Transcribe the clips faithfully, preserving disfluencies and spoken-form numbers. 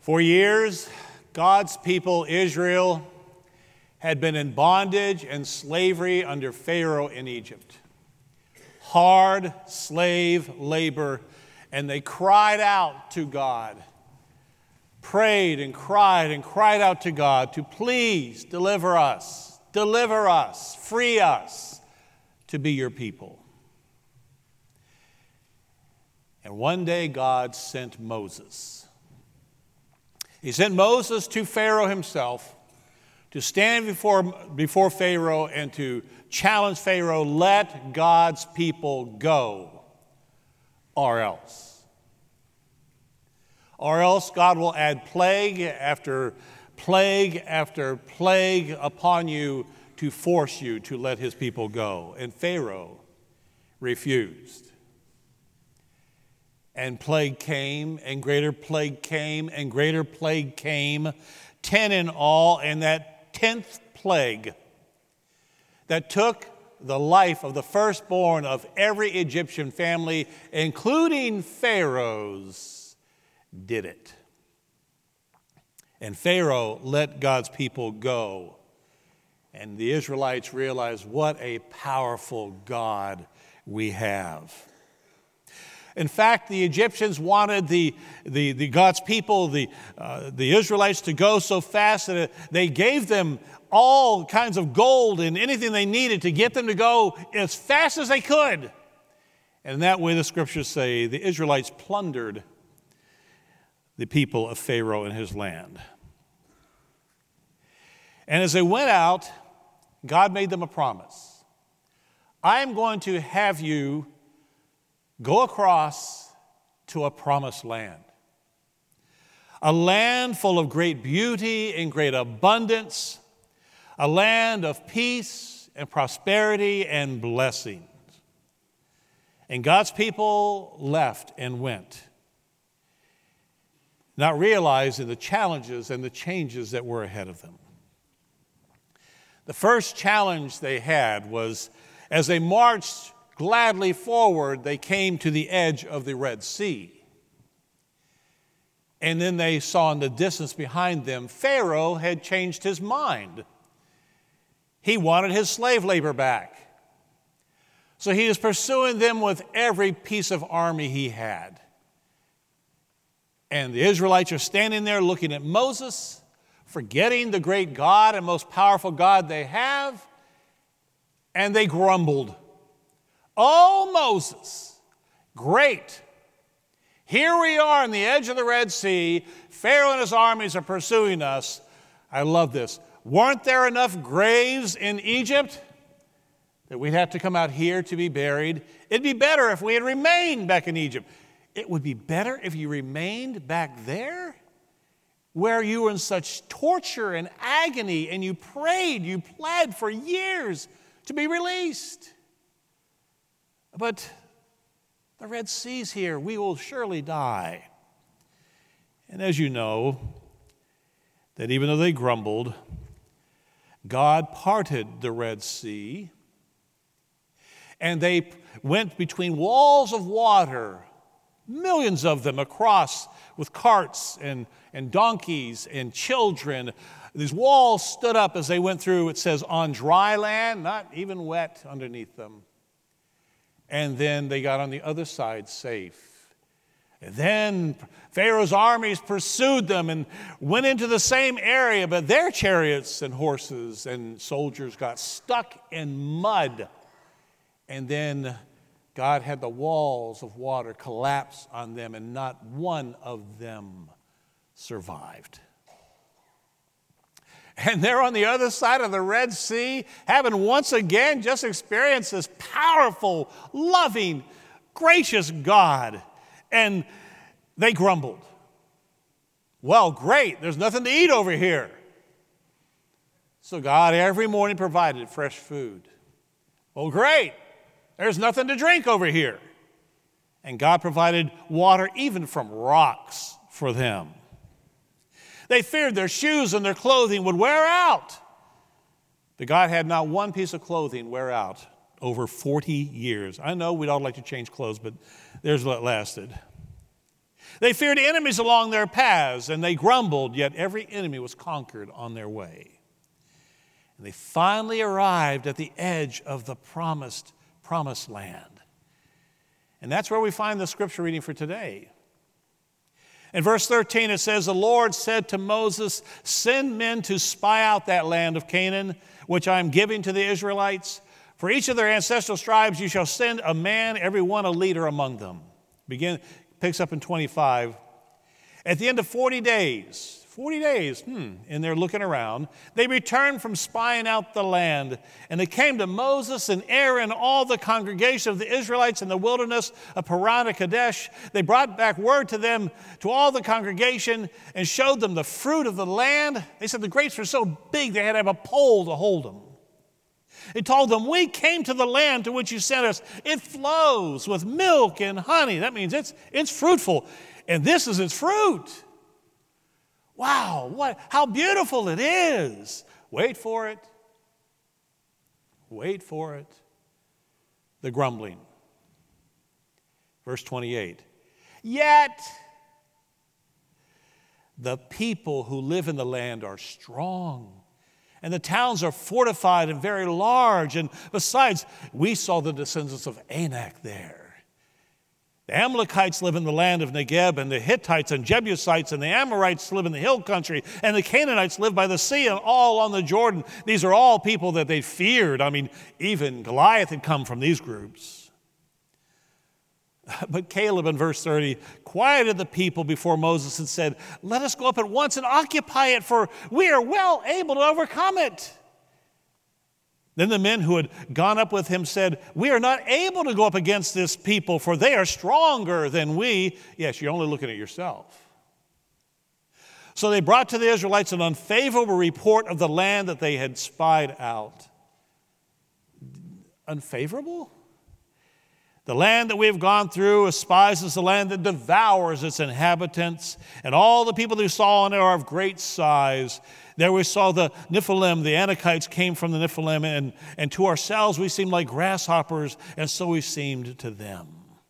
For years, God's people, Israel, had been in bondage and slavery under Pharaoh in Egypt. Hard slave labor, and they cried out to God, prayed and cried and cried out to God to please deliver us, deliver us, free us to be your people. And one day God sent Moses. He sent Moses to Pharaoh himself to stand before, before Pharaoh and to challenge Pharaoh, let God's people go, or else. Or else God will add plague after plague after plague upon you to force you to let his people go. And Pharaoh refused. And plague came, and greater plague came, and greater plague came, ten in all, and that tenth plague that took the life of the firstborn of every Egyptian family, including Pharaoh's, did it. And Pharaoh let God's people go. And the Israelites realized what a powerful God we have. In fact, the Egyptians wanted the, the, the God's people, the, uh, the Israelites, to go so fast that they gave them all kinds of gold and anything they needed to get them to go as fast as they could. And in that way, the scriptures say, the Israelites plundered the people of Pharaoh and his land. And as they went out, God made them a promise. I am going to have you go across to a promised land, a land full of great beauty and great abundance, a land of peace and prosperity and blessings. And God's people left and went, not realizing the challenges and the changes that were ahead of them. The first challenge they had was, as they marched gladly forward, they came to the edge of the Red Sea. And then they saw in the distance behind them, Pharaoh had changed his mind. He wanted his slave labor back. So he was pursuing them with every piece of army he had. And the Israelites are standing there looking at Moses, forgetting the great God and most powerful God they have, and they grumbled. Oh, Moses, great. Here we are on the edge of the Red Sea. Pharaoh and his armies are pursuing us. I love this. Weren't there enough graves in Egypt that we'd have to come out here to be buried? It'd be better if we had remained back in Egypt. It would be better if you remained back there where you were in such torture and agony and you prayed, you pled for years to be released. But the Red Sea's here. We will surely die. And as you know, that even though they grumbled, God parted the Red Sea, and they went between walls of water, millions of them across with carts and, and donkeys and children. These walls stood up as they went through, it says, on dry land, not even wet underneath them. And then they got on the other side safe. And then Pharaoh's armies pursued them and went into the same area, but their chariots and horses and soldiers got stuck in mud. And then God had the walls of water collapse on them, and not one of them survived. And they're on the other side of the Red Sea, having once again just experienced this powerful, loving, gracious God. And they grumbled. Well, great, there's nothing to eat over here. So God every morning provided fresh food. Well, great, there's nothing to drink over here. And God provided water even from rocks for them. They feared their shoes and their clothing would wear out. But God had not one piece of clothing wear out over forty years. I know we'd all like to change clothes, but there's what lasted. They feared enemies along their paths, and they grumbled, yet every enemy was conquered on their way. And they finally arrived at the edge of the promised, promised land. And that's where we find the scripture reading for today. In verse thirteen, it says, the Lord said to Moses, send men to spy out that land of Canaan, which I am giving to the Israelites. For each of their ancestral tribes you shall send a man, every one a leader among them. Begin, picks up in twenty-five. At the end of forty days, forty days, hmm, and they're looking around, they returned from spying out the land. And they came to Moses and Aaron, all the congregation of the Israelites in the wilderness of Paran and Kadesh. They brought back word to them, to all the congregation, and showed them the fruit of the land. They said the grapes were so big they had to have a pole to hold them. He told them, we came to the land to which you sent us. It flows with milk and honey. That means it's, it's fruitful. And this is its fruit. Wow, what, how beautiful it is. Wait for it. Wait for it. The grumbling. Verse twenty-eight. Yet the people who live in the land are strong. And the towns are fortified and very large. And besides, we saw the descendants of Anak there. The Amalekites live in the land of Negeb, and the Hittites and Jebusites and the Amorites live in the hill country, and the Canaanites live by the sea and all on the Jordan. These are all people that they feared. I mean, even Goliath had come from these groups. But Caleb in verse thirty quieted the people before Moses and said, let us go up at once and occupy it, for we are well able to overcome it. Then the men who had gone up with him said, we are not able to go up against this people, for they are stronger than we. Yes, you're only looking at yourself. So they brought to the Israelites an unfavorable report of the land that they had spied out. Unfavorable? The land that we have gone through despises the land that devours its inhabitants, and all the people who saw in it are of great size. There we saw the Nephilim, the Anakites came from the Nephilim, and, and to ourselves we seemed like grasshoppers, and so we seemed to them.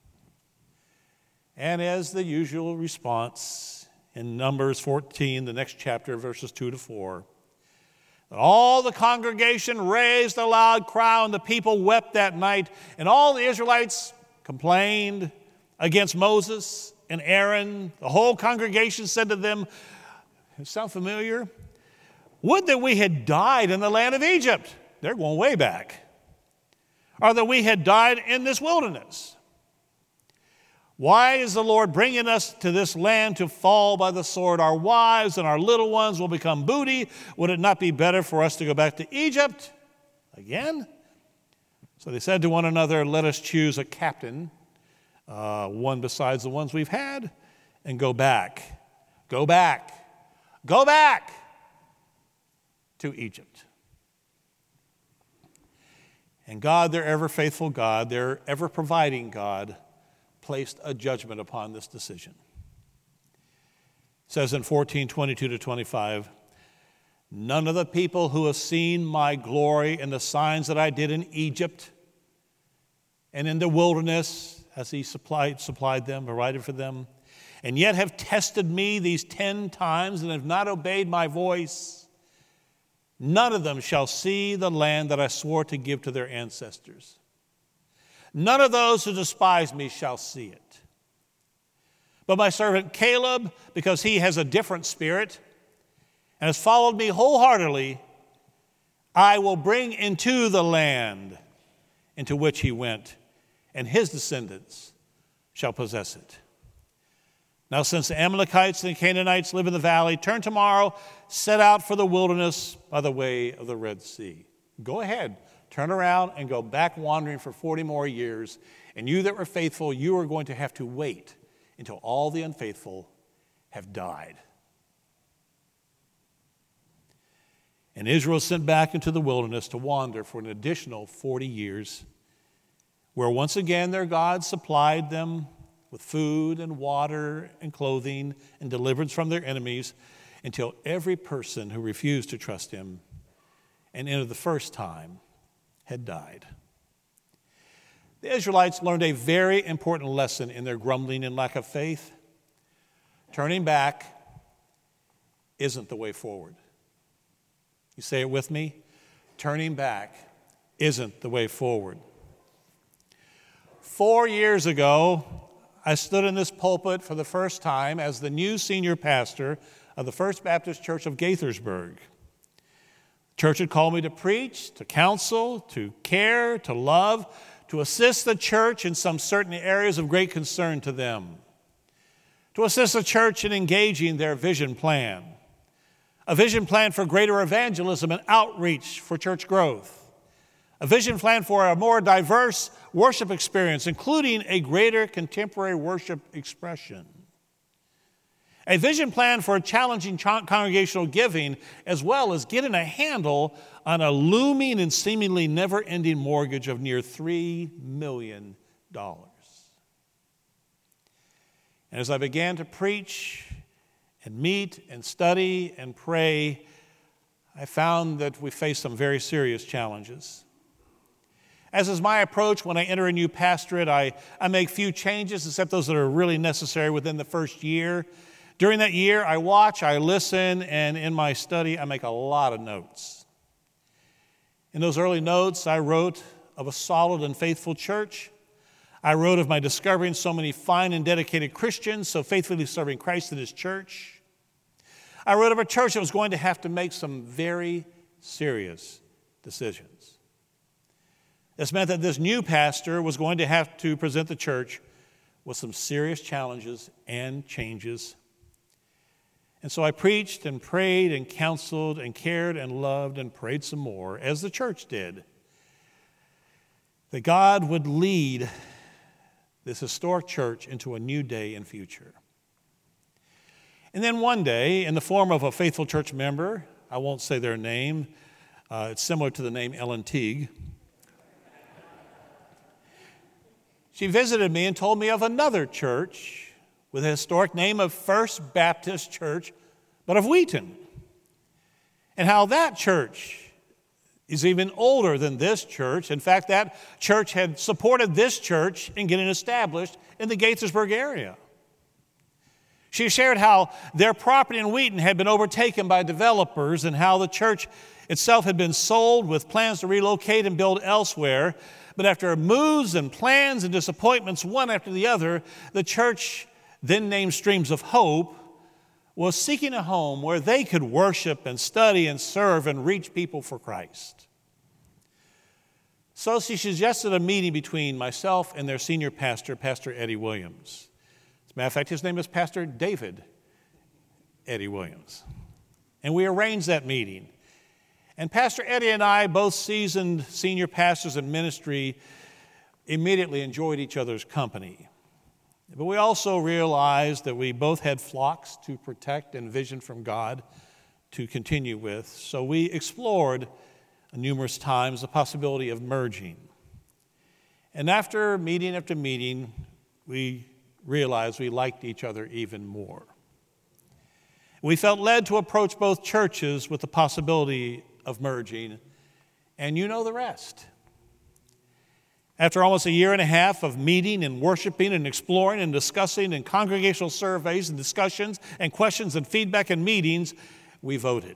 And as the usual response in Numbers fourteen, the next chapter, verses two to four, all the congregation raised a loud cry, and the people wept that night. And all the Israelites complained against Moses and Aaron. The whole congregation said to them, does it sound familiar? Would that we had died in the land of Egypt. They're going way back. Or that we had died in this wilderness. Why is the Lord bringing us to this land to fall by the sword? Our wives and our little ones will become booty. Would it not be better for us to go back to Egypt again? So they said to one another, let us choose a captain, uh, one besides the ones we've had, and go back. Go back. Go back to Egypt. And God, their ever faithful God, their ever providing God, placed a judgment upon this decision. It says in fourteen, twenty-two to twenty-five, none of the people who have seen my glory and the signs that I did in Egypt and in the wilderness, as he supplied, supplied them, provided for them, and yet have tested me these ten times and have not obeyed my voice, none of them shall see the land that I swore to give to their ancestors. None of those who despise me shall see it. But my servant Caleb, because he has a different spirit and has followed me wholeheartedly, I will bring into the land into which he went, and his descendants shall possess it. Now, since the Amalekites and the Canaanites live in the valley, turn tomorrow, set out for the wilderness by the way of the Red Sea. Go ahead. Turn around and go back wandering for forty more years. And you that were faithful, you are going to have to wait until all the unfaithful have died. And Israel was sent back into the wilderness to wander for an additional forty years, where once again their God supplied them with food and water and clothing and deliverance from their enemies, until every person who refused to trust him and entered the first time had died. The Israelites learned a very important lesson in their grumbling and lack of faith. Turning back isn't the way forward. You say it with me? Turning back isn't the way forward. Four years ago, I stood in this pulpit for the first time as the new senior pastor of the First Baptist Church of Gaithersburg. The church had called me to preach, to counsel, to care, to love, to assist the church in some certain areas of great concern to them, to assist the church in engaging their vision plan, a vision plan for greater evangelism and outreach for church growth, a vision plan for a more diverse worship experience, including a greater contemporary worship expression, a vision plan for a challenging congregational giving, as well as getting a handle on a looming and seemingly never-ending mortgage of near three million dollars. And as I began to preach and meet and study and pray, I found that we face some very serious challenges. As is my approach when I enter a new pastorate, I, I make few changes except those that are really necessary within the first year. During that year, I watch, I listen, and in my study, I make a lot of notes. In those early notes, I wrote of a solid and faithful church. I wrote of my discovering so many fine and dedicated Christians so faithfully serving Christ in His church. I wrote of a church that was going to have to make some very serious decisions. This meant that this new pastor was going to have to present the church with some serious challenges and changes. And so I preached and prayed and counseled and cared and loved and prayed some more, as the church did, that God would lead this historic church into a new day and future. And then one day, in the form of a faithful church member, I won't say their name, uh, it's similar to the name Ellen Teague, she visited me and told me of another church with a historic name of First Baptist Church, but of Wheaton, and how that church is even older than this church. In fact, that church had supported this church in getting established in the Gaithersburg area. She shared how their property in Wheaton had been overtaken by developers and how the church itself had been sold with plans to relocate and build elsewhere. But after moves and plans and disappointments, one after the other, the church, then named Streams of Hope, was seeking a home where they could worship and study and serve and reach people for Christ. So she suggested a meeting between myself and their senior pastor, Pastor Eddie Williams. As a matter of fact, his name is Pastor David Eddie Williams. And we arranged that meeting. And Pastor Eddie and I, both seasoned senior pastors in ministry, immediately enjoyed each other's company. But we also realized that we both had flocks to protect and vision from God to continue with. So we explored numerous times the possibility of merging. And after meeting after meeting, we realized we liked each other even more. We felt led to approach both churches with the possibility of merging, and you know the rest. After almost a year and a half of meeting and worshiping and exploring and discussing and congregational surveys and discussions and questions and feedback and meetings, we voted.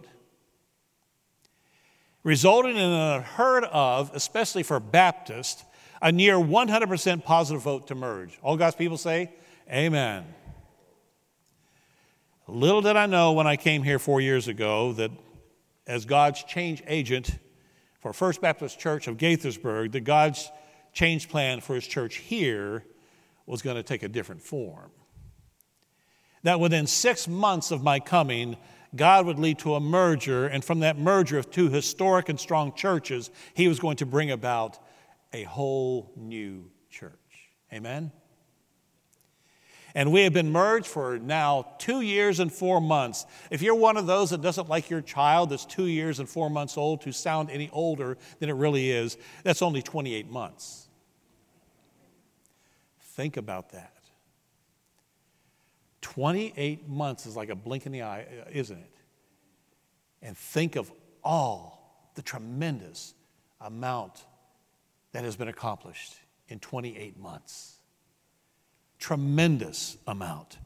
Resulting in a unheard of, especially for Baptists, a near one hundred percent positive vote to merge. All God's people say, amen. Little did I know when I came here four years ago that as God's change agent for First Baptist Church of Gaithersburg, that God's change plan for His church here was going to take a different form. That within six months of my coming, God would lead to a merger, and from that merger of two historic and strong churches, He was going to bring about a whole new church. Amen? And we have been merged for now two years and four months. If you're one of those that doesn't like your child that's two years and four months old to sound any older than it really is, that's only twenty-eight months. Think about that. twenty-eight months is like a blink in the eye, isn't it? And think of all the tremendous amount that has been accomplished in twenty-eight months. Tremendous amount.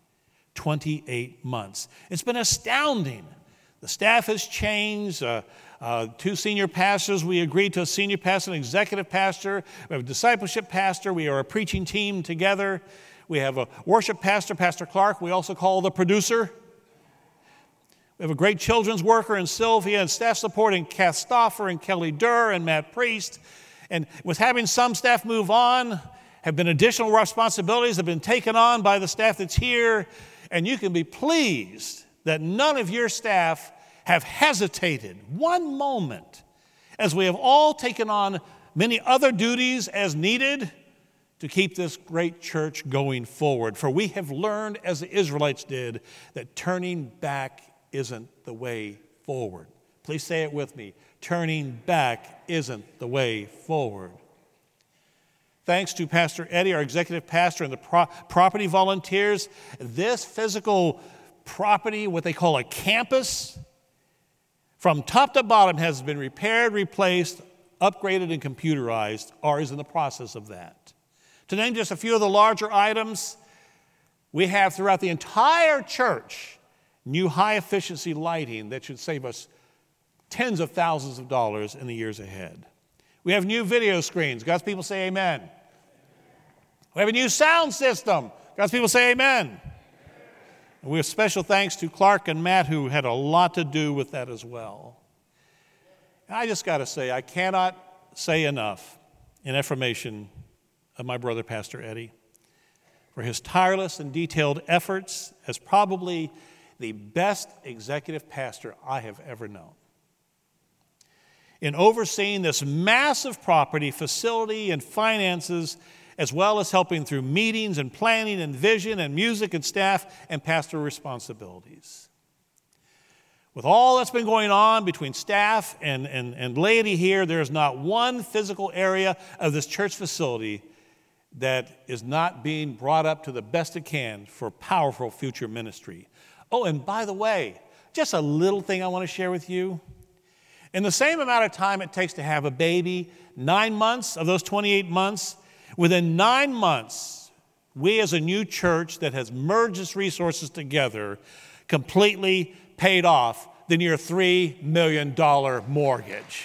twenty-eight months. It's been astounding. The staff has changed. Uh, uh, two senior pastors, we agreed to a senior pastor, an executive pastor. We have a discipleship pastor. We are a preaching team together. We have a worship pastor, Pastor Clark, we also call the producer. We have a great children's worker in Sylvia, and staff support in Kath Stauffer and Kelly Durr and Matt Priest. And with having some staff move on, have been additional responsibilities that have been taken on by the staff that's here. And you can be pleased that none of your staff have hesitated one moment as we have all taken on many other duties as needed to keep this great church going forward. For we have learned, as the Israelites did, that turning back isn't the way forward. Please say it with me. Turning back isn't the way forward. Thanks to Pastor Eddie, our executive pastor, and the pro- property volunteers, this physical property, what they call a campus, from top to bottom has been repaired, replaced, upgraded, and computerized, or is in the process of that. To name just a few of the larger items, we have throughout the entire church new high-efficiency lighting that should save us tens of thousands of dollars in the years ahead. We have new video screens. God's people say amen. We have a new sound system. God's people say amen. And we have special thanks to Clark and Matt, who had a lot to do with that as well. And I just got to say, I cannot say enough in affirmation of my brother, Pastor Eddie, for his tireless and detailed efforts as probably the best executive pastor I have ever known. In overseeing this massive property, facility, and finances, as well as helping through meetings and planning and vision and music and staff and pastoral responsibilities. With all that's been going on between staff and, and, and laity here, there is not one physical area of this church facility that is not being brought up to the best it can for powerful future ministry. Oh, and by the way, just a little thing I want to share with you. In the same amount of time it takes to have a baby, nine months of those twenty-eight months, within nine months, we as a new church that has merged its resources together completely paid off the near three million dollars mortgage.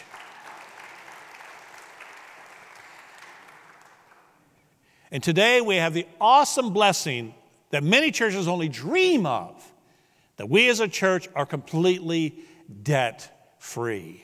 And today we have the awesome blessing that many churches only dream of, that we as a church are completely debt-free.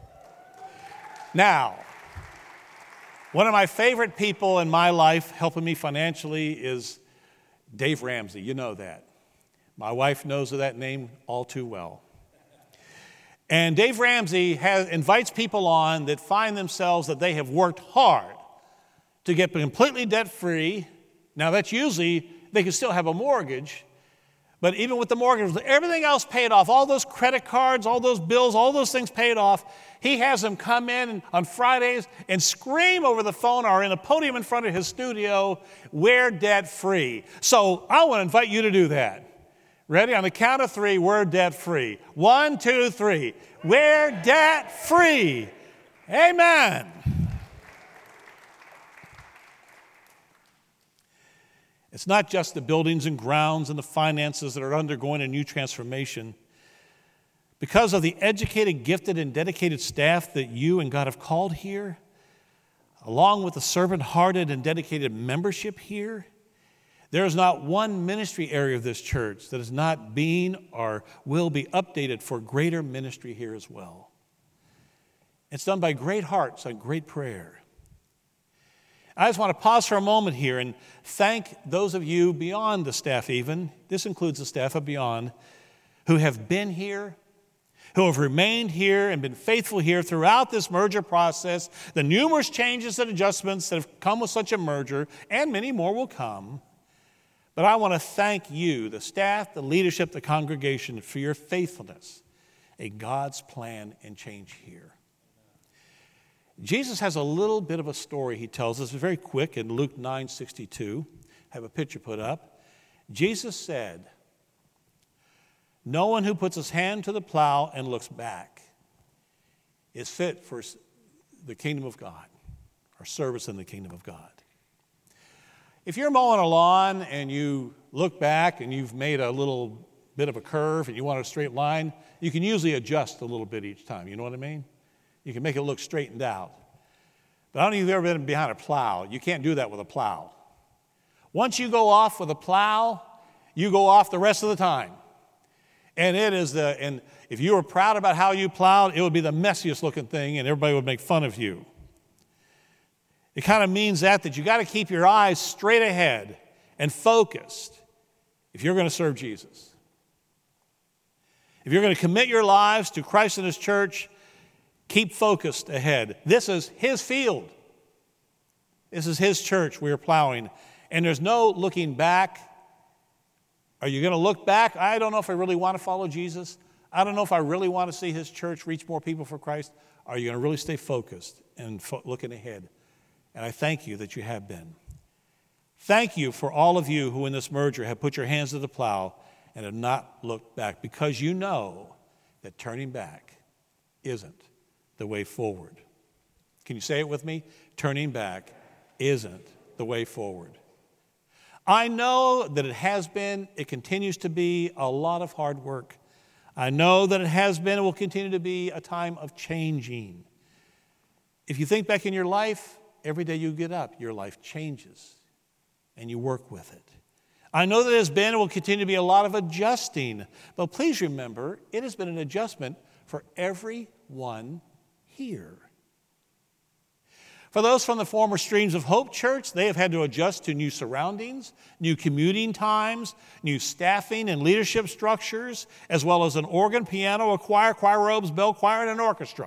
Now, one of my favorite people in my life helping me financially is Dave Ramsey. You know that. My wife knows of that name all too well. And Dave Ramsey has, invites people on that find themselves that they have worked hard to get completely debt-free. Now, that's usually, they can still have a mortgage, but even with the mortgage, with everything else paid off, all those credit cards, all those bills, all those things paid off, he has them come in on Fridays and scream over the phone or in a podium in front of his studio, we're debt-free. So I want to invite you to do that. Ready? On the count of three, we're debt-free. One, two, three. We're debt-free. Amen. It's not just the buildings and grounds and the finances that are undergoing a new transformation. Because of the educated, gifted, and dedicated staff that you and God have called here, along with the servant-hearted and dedicated membership here, there is not one ministry area of this church that is not being or will be updated for greater ministry here as well. It's done by great hearts and great prayer. I just want to pause for a moment here and thank those of you beyond the staff even, this includes the staff of Beyond, who have been here, who have remained here and been faithful here throughout this merger process, the numerous changes and adjustments that have come with such a merger, and many more will come. But I want to thank you, the staff, the leadership, the congregation, for your faithfulness in God's plan and change here. Jesus has a little bit of a story he tells us, very quick, in Luke nine sixty-two. Have a picture put up. Jesus said, "No one who puts his hand to the plow and looks back is fit for the kingdom of God, or service in the kingdom of God." If you're mowing a lawn and you look back and you've made a little bit of a curve and you want a straight line, you can usually adjust a little bit each time. You know what I mean? You can make it look straightened out. But I don't know if you've ever been behind a plow. You can't do that with a plow. Once you go off with a plow, you go off the rest of the time. And it is the, and if you were proud about how you plowed, it would be the messiest looking thing and everybody would make fun of you. It kind of means that, that you got to keep your eyes straight ahead and focused if you're going to serve Jesus. If you're going to commit your lives to Christ and His church, keep focused ahead. This is His field. This is His church we are plowing. And there's no looking back. Are you going to look back? I don't know if I really want to follow Jesus. I don't know if I really want to see His church reach more people for Christ. Are you going to really stay focused and fo- looking ahead? And I thank you that you have been. Thank you for all of you who in this merger have put your hands to the plow and have not looked back, because you know that turning back isn't the way forward. Can you say it with me? Turning back isn't the way forward. I know that it has been, it continues to be a lot of hard work. I know that it has been and will continue to be a time of changing. If you think back in your life, every day you get up, your life changes and you work with it. I know that it has been and will continue to be a lot of adjusting, but please remember, it has been an adjustment for everyone here. For those from the former Streams of Hope Church, they have had to adjust to new surroundings, new commuting times, new staffing and leadership structures, as well as an organ, piano, a choir, choir robes, bell choir, and an orchestra.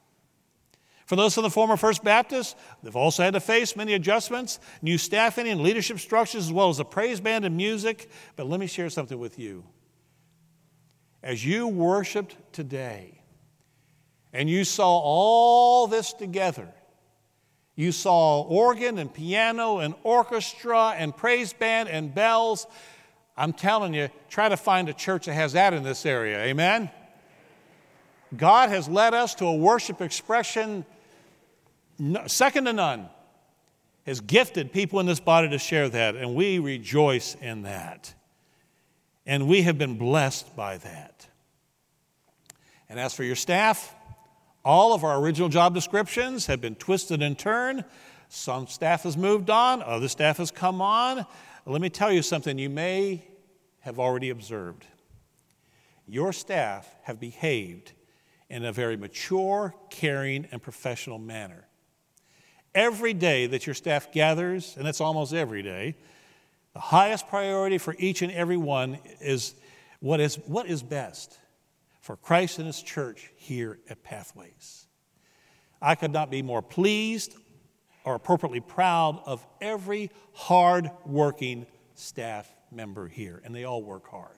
For those from the former First Baptist, they've also had to face many adjustments, new staffing and leadership structures, as well as a praise band and music. But let me share something with you. As you worshiped today, and you saw all this together, you saw organ and piano and orchestra and praise band and bells. I'm telling you, try to find a church that has that in this area. Amen? God has led us to a worship expression second to none. Has gifted people in this body to share that, and we rejoice in that. And we have been blessed by that. And as for your staff, all of our original job descriptions have been twisted and turned. Some staff has moved on, other staff has come on. Let me tell you something you may have already observed. Your staff have behaved in a very mature, caring, and professional manner. Every day that your staff gathers, and it's almost every day, the highest priority for each and every one is what is, what is best for Christ and His church here at Pathways. I could not be more pleased or appropriately proud of every hard-working staff member here, and they all work hard.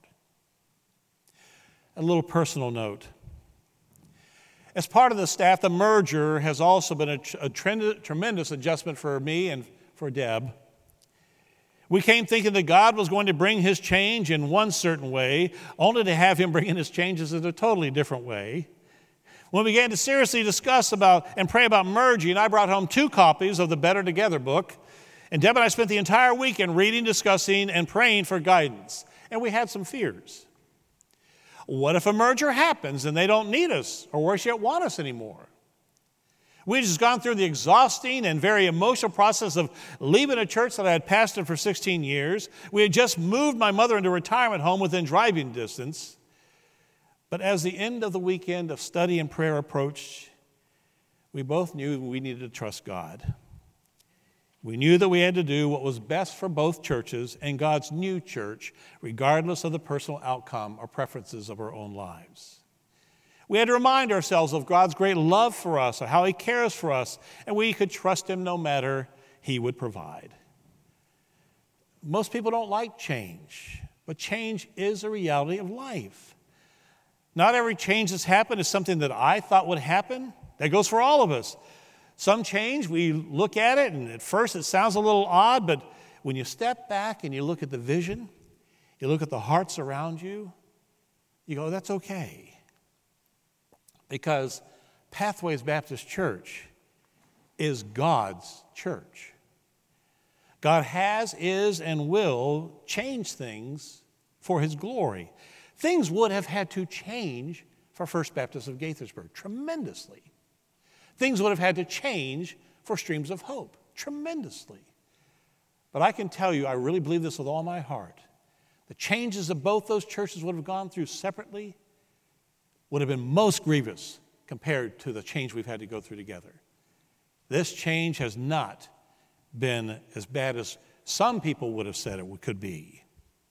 A little personal note. As part of the staff, the merger has also been a, a trend, tremendous adjustment for me and for Deb. We came thinking that God was going to bring His change in one certain way, only to have Him bring in His changes in a totally different way. When we began to seriously discuss about and pray about merging, I brought home two copies of the Better Together book, and Deb and I spent the entire weekend reading, discussing, and praying for guidance. And we had some fears. What if a merger happens and they don't need us, or worse yet, want us anymore? We had just gone through the exhausting and very emotional process of leaving a church that I had pastored for sixteen years. We had just moved my mother into a retirement home within driving distance. But as the end of the weekend of study and prayer approached, we both knew we needed to trust God. We knew that we had to do what was best for both churches and God's new church, regardless of the personal outcome or preferences of our own lives. We had to remind ourselves of God's great love for us, or how He cares for us, and we could trust Him no matter, He would provide. Most people don't like change, but change is a reality of life. Not every change that's happened is something that I thought would happen. That goes for all of us. Some change, we look at it, and at first it sounds a little odd, but when you step back and you look at the vision, you look at the hearts around you, you go, that's okay. Because Pathways Baptist Church is God's church. God has, is, and will change things for his glory. Things would have had to change for First Baptist of Gaithersburg tremendously. Things would have had to change for Streams of Hope tremendously. But I can tell you, I really believe this with all my heart. The changes that both those churches would have gone through separately would have been most grievous compared to the change we've had to go through together. This change has not been as bad as some people would have said it could be.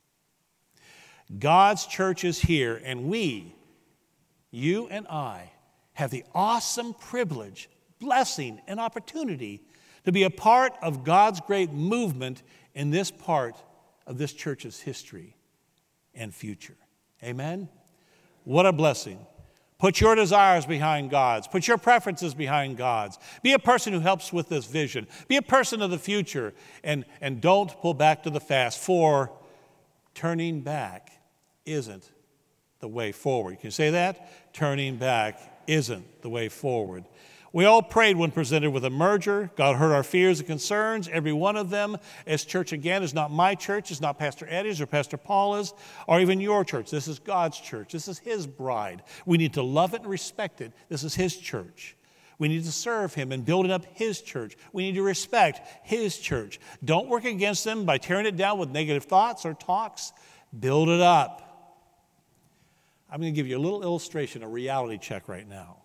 God's church is here, and we, you and I, have the awesome privilege, blessing, and opportunity to be a part of God's great movement in this part of this church's history and future. Amen? What a blessing. Put your desires behind God's. Put your preferences behind God's. Be a person who helps with this vision. Be a person of the future, and, and don't pull back to the fast, for turning back isn't the way forward. Can you say that? Turning back isn't the way forward. We all prayed when presented with a merger. God heard our fears and concerns, every one of them. As church, again, is not my church. It's not Pastor Eddie's or Pastor Paula's or even your church. This is God's church. This is his bride. We need to love it and respect it. This is his church. We need to serve him in building up his church. We need to respect his church. Don't work against them by tearing it down with negative thoughts or talks. Build it up. I'm going to give you a little illustration, a reality check right now.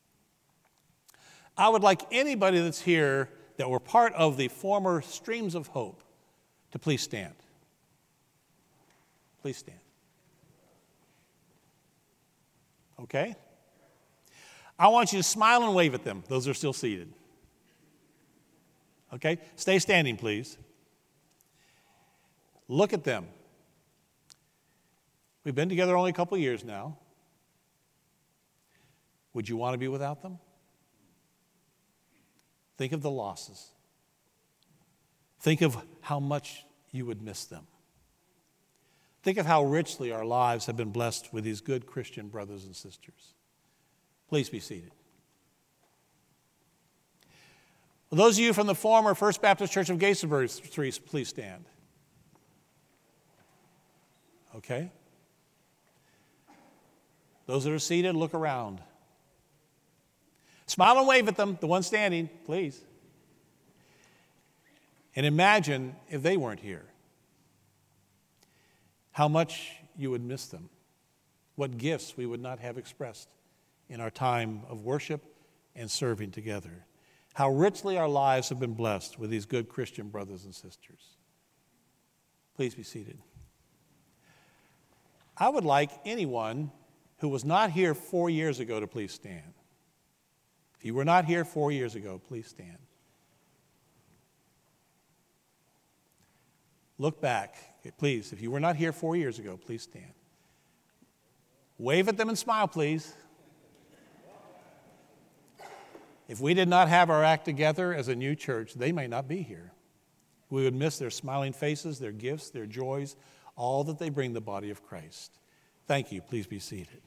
I would like anybody that's here that were part of the former Streams of Hope to please stand. Please stand. Okay? I want you to smile and wave at them. Those are still seated. Okay? Stay standing, please. Look at them. We've been together only a couple of years now. Would you want to be without them? Think of the losses. Think of how much you would miss them. Think of how richly our lives have been blessed with these good Christian brothers and sisters. Please be seated. Well, those of you from the former First Baptist Church of Gaithersburg, please stand. Okay? Those that are seated, look around. Smile and wave at them, the one standing, please. And imagine if they weren't here. How much you would miss them. What gifts we would not have expressed in our time of worship and serving together. How richly our lives have been blessed with these good Christian brothers and sisters. Please be seated. I would like anyone who was not here four years ago to please stand. If you were not here four years ago, please stand. Look back. Okay, please, if you were not here four years ago, please stand. Wave at them and smile, please. If we did not have our act together as a new church, they may not be here. We would miss their smiling faces, their gifts, their joys, all that they bring the body of Christ. Thank you. Please be seated.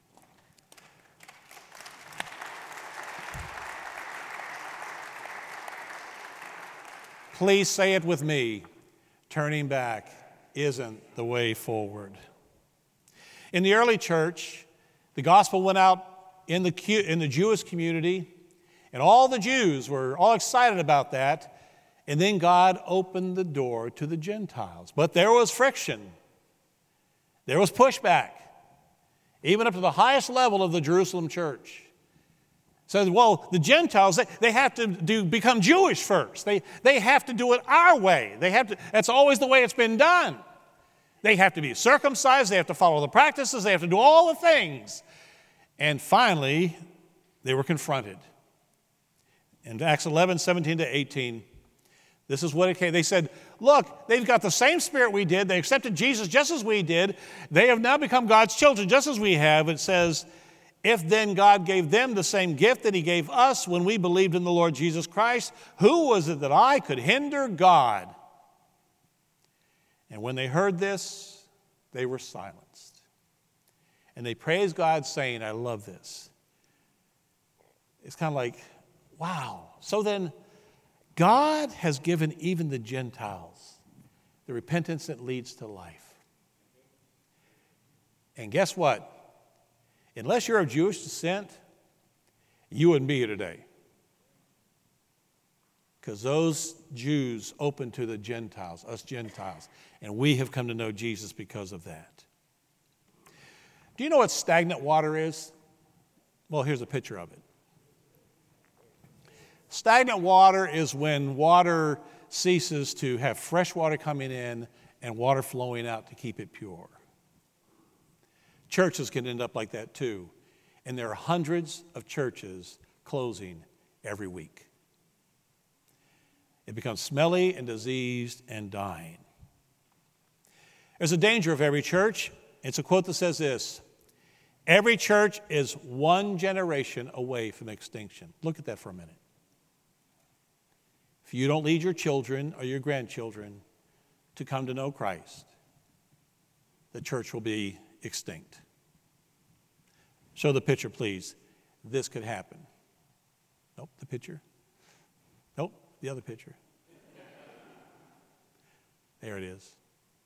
Please say it with me. Turning back isn't the way forward. In the early church, the gospel went out in the, in the Jewish community, and all the Jews were all excited about that. And then God opened the door to the Gentiles. But there was friction. There was pushback, even up to the highest level of the Jerusalem church. Said, well, the Gentiles, they, they have to do become Jewish first. They, they have to do it our way. They have to. That's always the way it's been done. They have to be circumcised. They have to follow the practices. They have to do all the things. And finally, they were confronted. In Acts eleven, seventeen to eighteen, this is what it came. They said, look, they've got the same spirit we did. They accepted Jesus just as we did. They have now become God's children just as we have. It says, if then God gave them the same gift that he gave us when we believed in the Lord Jesus Christ, who was it that I could hinder God? And when they heard this, they were silenced. And they praised God, saying, I love this. It's kind of like, wow. So then, God has given even the Gentiles the repentance that leads to life. And guess what? Unless you're of Jewish descent, you wouldn't be here today. Because those Jews opened to the Gentiles, us Gentiles, and we have come to know Jesus because of that. Do you know what stagnant water is? Well, here's a picture of it. Stagnant water is when water ceases to have fresh water coming in and water flowing out to keep it pure. Churches can end up like that too. And there are hundreds of churches closing every week. It becomes smelly and diseased and dying. There's a danger of every church. It's a quote that says this: every church is one generation away from extinction. Look at that for a minute. If you don't lead your children or your grandchildren to come to know Christ, the church will be extinct. Show the picture, please. This could happen. Nope, the picture. Nope, the other picture. There it is.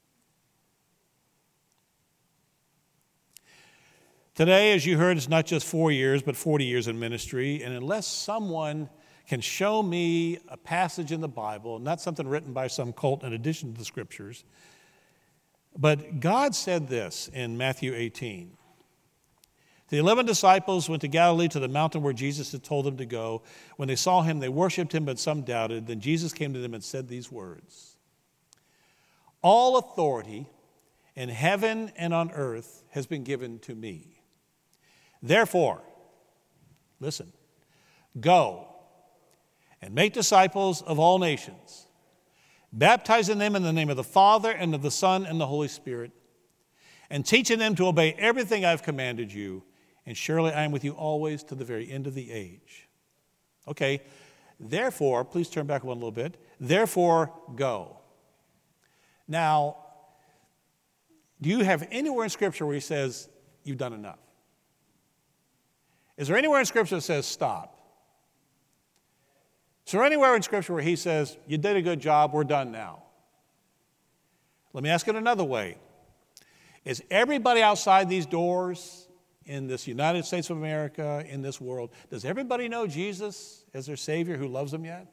Today, as you heard, it's not just four years, but forty years in ministry. And unless someone can show me a passage in the Bible, not something written by some cult in addition to the scriptures, but God said this in Matthew eighteen. The eleven disciples went to Galilee to the mountain where Jesus had told them to go. When they saw him, they worshiped him, but some doubted. Then Jesus came to them and said these words: all authority in heaven and on earth has been given to me. Therefore, listen, go and make disciples of all nations, baptizing them in the name of the Father and of the Son and the Holy Spirit, and teaching them to obey everything I've commanded you. And surely I am with you always to the very end of the age. Okay, therefore, please turn back one little bit. Therefore, go. Now, do you have anywhere in Scripture where he says, you've done enough? Is there anywhere in Scripture that says, stop? Is there anywhere in Scripture where he says, you did a good job, we're done now? Let me ask it another way. Is everybody outside these doors in this United States of America, in this world, does everybody know Jesus as their Savior who loves them yet?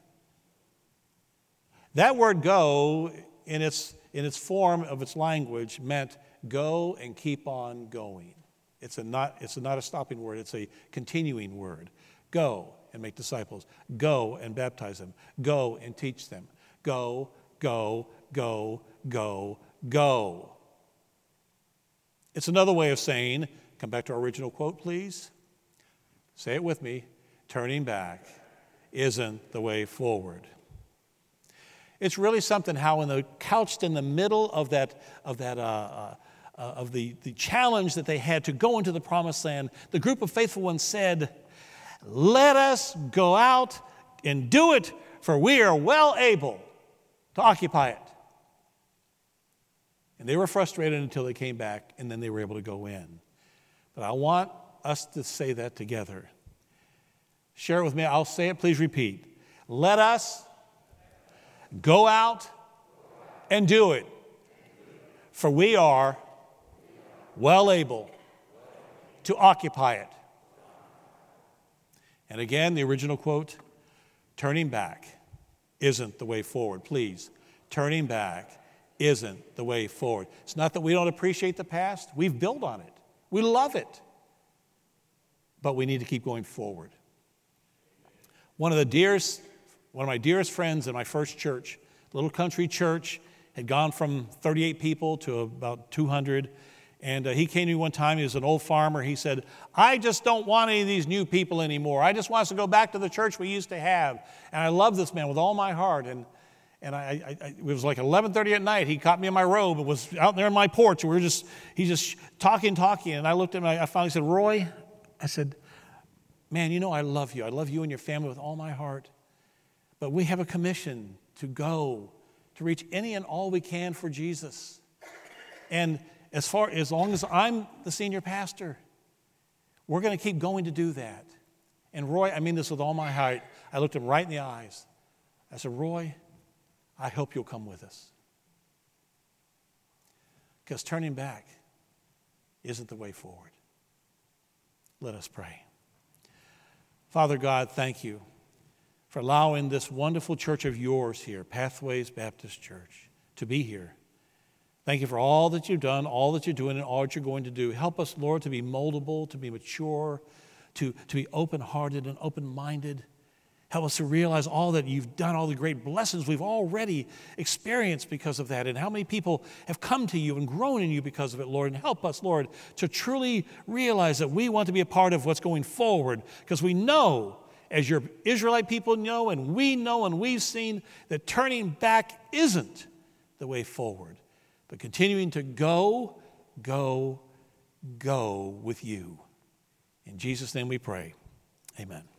That word go, in its, in its form of its language, meant go and keep on going. It's a not, it's a not a stopping word, it's a continuing word. Go and make disciples. Go and baptize them. Go and teach them. Go, go, go, go, go. It's another way of saying, come back to our original quote, please. Say it with me. Turning back isn't the way forward. It's really something how in the couched in the middle of that of that uh, uh, uh, of the, the challenge that they had to go into the promised land, the group of faithful ones said, let us go out and do it, for we are well able to occupy it. And they were frustrated until they came back, and then they were able to go in. But I want us to say that together. Share it with me. I'll say it. Please repeat. Let us go out and do it, for we are well able to occupy it. And again, the original quote, turning back isn't the way forward. Please, turning back isn't the way forward. It's not that we don't appreciate the past. We've built on it. We love it. But we need to keep going forward. One of the dearest, one of my dearest friends in my first church, little country church, had gone from thirty-eight people to about two hundred. And uh, he came to me one time. He was an old farmer. He said, I just don't want any of these new people anymore. I just want us to go back to the church we used to have. And I love this man with all my heart. And And I, I, it was like eleven thirty at night. He caught me in my robe and was out there on my porch. And we were just, he just talking, talking. And I looked at him and I finally said, Roy, I said, man, you know I love you. I love you and your family with all my heart. But we have a commission to go, to reach any and all we can for Jesus. And as far as long as I'm the senior pastor, we're going to keep going to do that. And Roy, I mean this with all my heart. I looked him right in the eyes. I said, Roy, I hope you'll come with us. Because turning back isn't the way forward. Let us pray. Father God, thank you for allowing this wonderful church of yours here, Pathways Baptist Church, to be here. Thank you for all that you've done, all that you're doing, and all that you're going to do. Help us, Lord, to be moldable, to be mature, to, to be open-hearted and open-minded. Help us to realize all that you've done, all the great blessings we've already experienced because of that, and how many people have come to you and grown in you because of it, Lord. And help us, Lord, to truly realize that we want to be a part of what's going forward, because we know, as your Israelite people know, and we know and we've seen, that turning back isn't the way forward, but continuing to go, go, go with you. In Jesus' name we pray. Amen.